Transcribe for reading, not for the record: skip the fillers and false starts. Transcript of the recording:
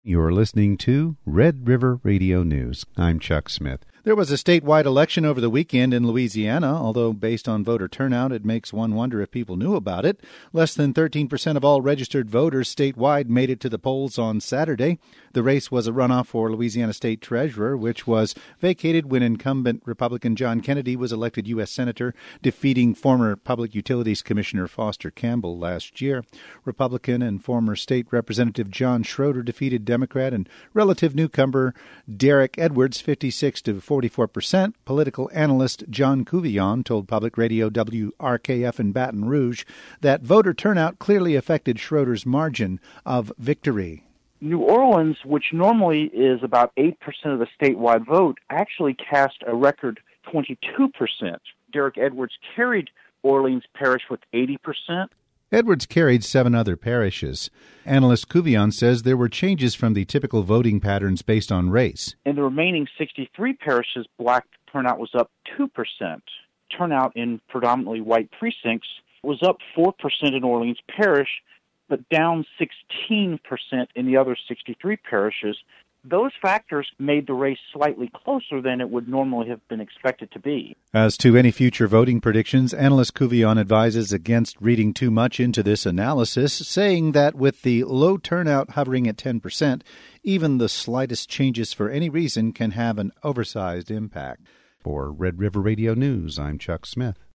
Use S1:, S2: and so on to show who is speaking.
S1: You're listening to Red River Radio News. I'm Chuck Smith. There was a statewide election over the weekend in Louisiana, although based on voter turnout, it makes one wonder if people knew about it. Less than 13% of all registered voters statewide made it to the polls on Saturday. The race was a runoff for Louisiana State Treasurer, which was vacated when incumbent Republican John Kennedy was elected U.S. Senator, defeating former Public Utilities Commissioner Foster Campbell last year. Republican and former State Representative John Schroeder defeated Democrat and relative newcomer Derek Edwards 56 to 44%. Political analyst John Couvillon told Public Radio WRKF in Baton Rouge that voter turnout clearly affected Schroeder's margin of victory.
S2: New Orleans, which normally is about 8% of the statewide vote, actually cast a record 22%. Derek Edwards carried Orleans Parish with 80%.
S1: Edwards carried 7 other parishes. Analyst Couvillon says there were changes from the typical voting patterns based on race.
S2: In the remaining 63 parishes, black turnout was up 2%. Turnout in predominantly white precincts was up 4% in Orleans Parish, but down 16% in the other 63 parishes. Those factors made the race slightly closer than it would normally have been expected to be.
S1: As to any future voting predictions, analyst Couvillon advises against reading too much into this analysis, saying that with the low turnout hovering at 10%, even the slightest changes for any reason can have an oversized impact. For Red River Radio News, I'm Chuck Smith.